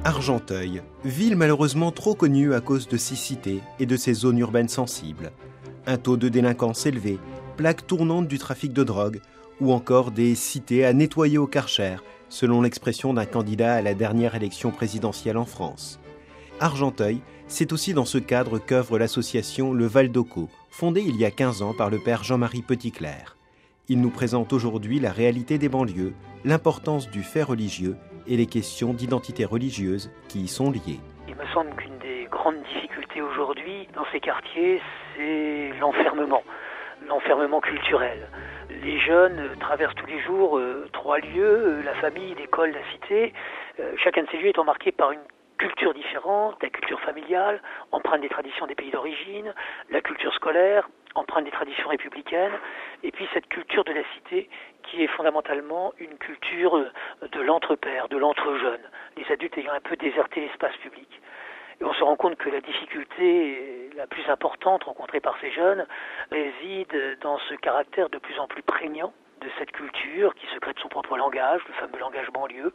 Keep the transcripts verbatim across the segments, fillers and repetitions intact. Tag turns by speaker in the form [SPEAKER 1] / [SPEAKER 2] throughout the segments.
[SPEAKER 1] Argenteuil, ville malheureusement trop connue à cause de ses cités et de ses zones urbaines sensibles. Un taux de délinquance élevé, plaque tournante du trafic de drogue, ou encore des cités à nettoyer au Karcher, selon l'expression d'un candidat à la dernière élection présidentielle en France. Argenteuil, c'est aussi dans ce cadre qu'œuvre l'association Le Val d'Occo, fondée il y a quinze ans par le père Jean-Marie Petitclerc. Il nous présente aujourd'hui la réalité des banlieues, l'importance du fait religieux et les questions d'identité religieuse qui y sont liées.
[SPEAKER 2] Il me semble qu'une des grandes difficultés aujourd'hui dans ces quartiers, c'est l'enfermement, l'enfermement culturel. Les jeunes traversent tous les jours euh, trois lieux, euh, la famille, l'école, la cité. Euh, chacun de ces lieux étant marqué par une culture différente, la culture familiale, empreinte des traditions des pays d'origine, la culture scolaire, empreinte des traditions républicaines, et puis cette culture de la cité qui est fondamentalement une culture de l'entre-père, de l'entre-jeune, les adultes ayant un peu déserté l'espace public. Et on se rend compte que la difficulté la plus importante rencontrée par ces jeunes réside dans ce caractère de plus en plus prégnant de cette culture qui se crée de son propre langage, le fameux langage banlieue,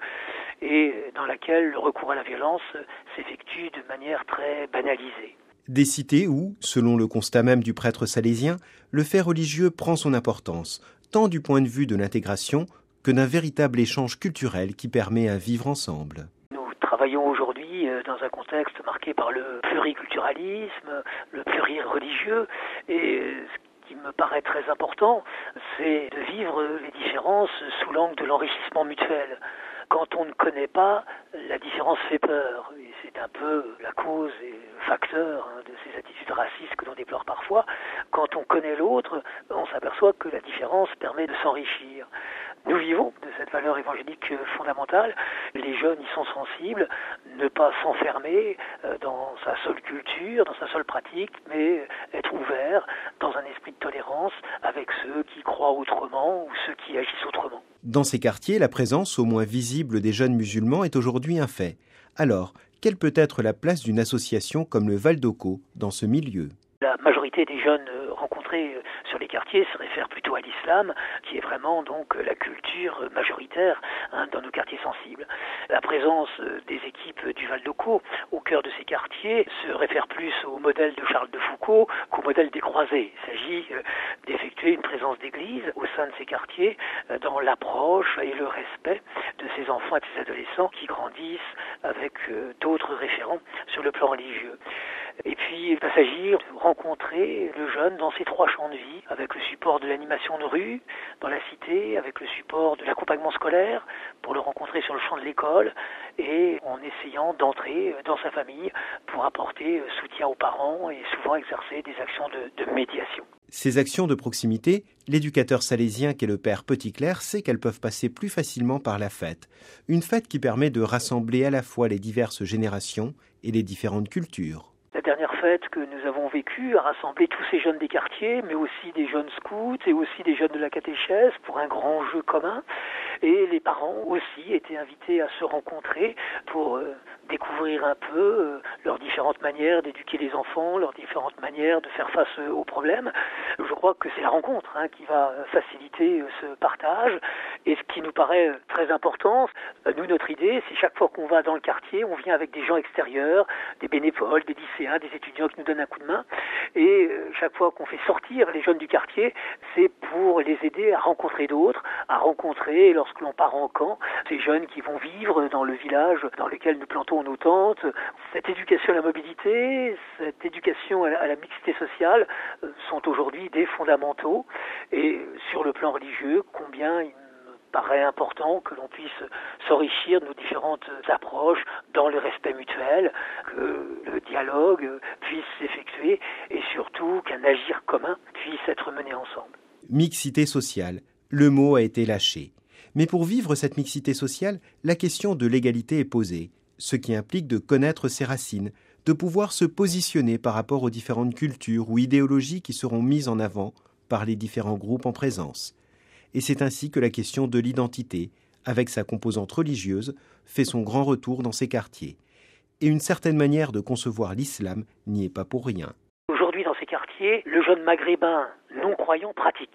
[SPEAKER 2] et dans laquelle le recours à la violence s'effectue de manière très banalisée.
[SPEAKER 1] Des cités où, selon le constat même du prêtre salésien, le fait religieux prend son importance, tant du point de vue de l'intégration que d'un véritable échange culturel qui permet un vivre ensemble.
[SPEAKER 2] Nous travaillons aujourd'hui dans un contexte marqué par le pluriculturalisme, le plurireligieux, et ce qui me paraît très important, c'est de vivre les différences sous l'angle de l'enrichissement mutuel. Quand on ne connaît pas, la différence fait peur. Et c'est un peu la cause et le facteur hein, de ces attitudes racistes que l'on déplore parfois. Quand on connaît l'autre, on s'aperçoit que la différence permet de s'enrichir. Nous vivons de cette valeur évangélique fondamentale. Les jeunes y sont sensibles. Ne pas s'enfermer dans sa seule culture, dans sa seule pratique, mais être ouvert dans un esprit de tolérance avec ceux qui croient autrement ou ceux qui agissent autrement.
[SPEAKER 1] Dans ces quartiers, la présence au moins visible des jeunes musulmans est aujourd'hui un fait. Alors, quelle peut être la place d'une association comme le Val d'Occo dans ce milieu ?
[SPEAKER 2] La majorité des jeunes rencontrés sur les quartiers se réfèrent plutôt à l'islam, qui est vraiment donc la culture majoritaire hein, dans nos quartiers sensibles. La présence des équipes du Val d'Occo au cœur de ces quartiers se réfère plus au modèle de Charles de Foucault qu'au modèle des croisés. Il s'agit d'effectuer une présence d'église au sein de ces quartiers dans l'approche et le respect de ces enfants et de ces adolescents qui grandissent avec d'autres référents sur le plan religieux. Et puis, il va s'agir de rencontrer le jeune dans ses trois champs de vie, avec le support de l'animation de rue, dans la cité, avec le support de l'accompagnement scolaire, pour le rencontrer sur le champ de l'école, et en essayant d'entrer dans sa famille pour apporter soutien aux parents et souvent exercer des actions de, de médiation.
[SPEAKER 1] Ces actions de proximité, l'éducateur salésien qu'est le père Petitclerc sait qu'elles peuvent passer plus facilement par la fête. Une fête qui permet de rassembler à la fois les diverses générations et les différentes cultures.
[SPEAKER 2] La dernière fête que nous avons vécue a rassemblé tous ces jeunes des quartiers, mais aussi des jeunes scouts et aussi des jeunes de la catéchèse pour un grand jeu commun. Et les parents aussi étaient invités à se rencontrer pour euh, découvrir un peu euh, leurs différentes manières d'éduquer les enfants, leurs différentes manières de faire face euh, aux problèmes. Je crois que c'est la rencontre hein, qui va faciliter euh, ce partage. Et ce qui nous paraît euh, très important, euh, nous, notre idée, c'est chaque fois qu'on va dans le quartier, on vient avec des gens extérieurs, des bénévoles, des lycéens, des étudiants qui nous donnent un coup de main. Et euh, chaque fois qu'on fait sortir les jeunes du quartier, c'est pour les aider à rencontrer d'autres, à rencontrer, lorsque l'on part en camp, ces jeunes qui vont vivre dans le village dans lequel nous plantons nos tentes. Cette éducation à la mobilité, cette éducation à la, à la mixité sociale euh, sont aujourd'hui des fondamentaux. Et sur le plan religieux, combien il me paraît important que l'on puisse s'enrichir de nos différentes approches dans le respect mutuel, que le dialogue puisse s'effectuer et surtout qu'un agir commun puisse être mené ensemble.
[SPEAKER 1] Mixité sociale, le mot a été lâché. Mais pour vivre cette mixité sociale, la question de l'égalité est posée, ce qui implique de connaître ses racines, de pouvoir se positionner par rapport aux différentes cultures ou idéologies qui seront mises en avant par les différents groupes en présence. Et c'est ainsi que la question de l'identité, avec sa composante religieuse, fait son grand retour dans ces quartiers. Et une certaine manière de concevoir l'islam n'y est pas pour rien.
[SPEAKER 2] Aujourd'hui, dans ces quartiers, le jeune maghrébin non-croyant pratique.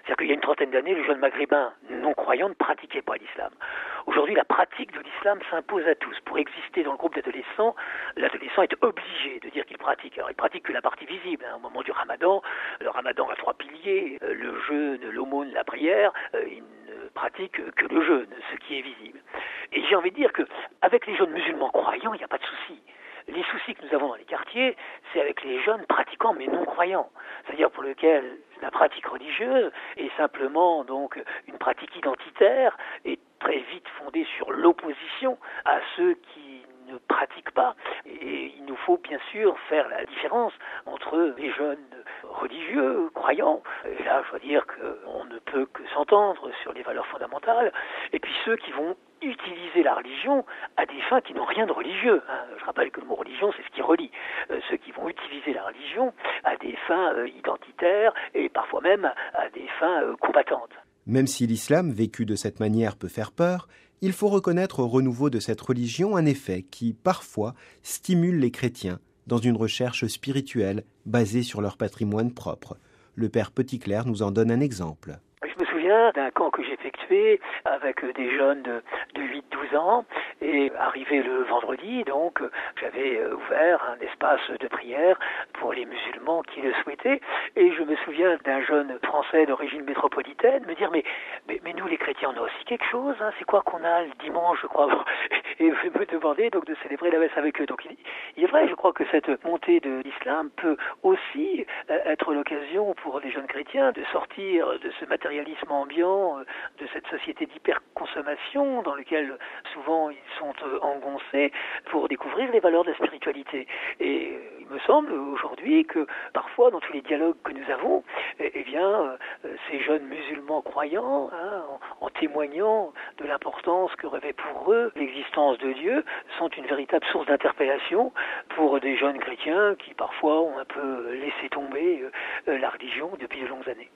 [SPEAKER 2] C'est-à-dire qu'il y a une trentaine d'années, les jeunes maghrébins non-croyants ne pratiquaient pas l'islam. Aujourd'hui, la pratique de l'islam s'impose à tous. Pour exister dans le groupe d'adolescents, l'adolescent est obligé de dire qu'il pratique. Alors, il pratique que la partie visible. Hein. Au moment du ramadan, le ramadan a trois piliers, euh, le jeûne, l'aumône, la prière. Euh, il ne pratique que le jeûne, ce qui est visible. Et j'ai envie de dire qu'avec les jeunes musulmans croyants, il n'y a pas de souci. Les soucis que nous avons dans les quartiers, c'est avec les jeunes pratiquants mais non croyants, c'est-à-dire pour lesquels la pratique religieuse est simplement donc une pratique identitaire et très vite fondée sur l'opposition à ceux qui ne pratiquent pas. Et il nous faut bien sûr faire la différence entre les jeunes religieux, croyants, et là je dois dire qu'on ne peut que s'entendre sur les valeurs fondamentales, et puis ceux qui vont utiliser la religion à des fins qui n'ont rien de religieux. Hein. Je rappelle que le mot religion, c'est ce qui relie. Euh, ceux qui vont utiliser la religion à des fins euh, identitaires et parfois même à des fins euh, combattantes.
[SPEAKER 1] Même si l'islam vécu de cette manière peut faire peur, il faut reconnaître au renouveau de cette religion un effet qui, parfois, stimule les chrétiens dans une recherche spirituelle basée sur leur patrimoine propre. Le père Petitclerc nous en donne un exemple.
[SPEAKER 2] Je me souviens d'un camp que j'ai effectué avec des jeunes de, de huit douze ans et arrivé le vendredi, donc j'avais ouvert un espace de prière pour les musulmans qui le souhaitaient et je me souviens d'un jeune français d'origine métropolitaine me dire mais, mais, mais nous les chrétiens on a aussi quelque chose, hein, c'est quoi qu'on a le dimanche je crois et me demander donc de célébrer la messe avec eux. Donc il, il est vrai je crois que cette montée de l'islam peut aussi être l'occasion pour les jeunes chrétiens de sortir de ce matérialisme ambiant, de cette société d'hyperconsommation dans laquelle souvent ils sont engoncés pour découvrir les valeurs de la spiritualité. Et il me semble aujourd'hui que parfois dans tous les dialogues que nous avons, eh bien ces jeunes musulmans croyants, hein, en, en témoignant de l'importance que revêt pour eux l'existence de Dieu, sont une véritable source d'interpellation pour des jeunes chrétiens qui parfois ont un peu laissé tomber la religion depuis de longues années.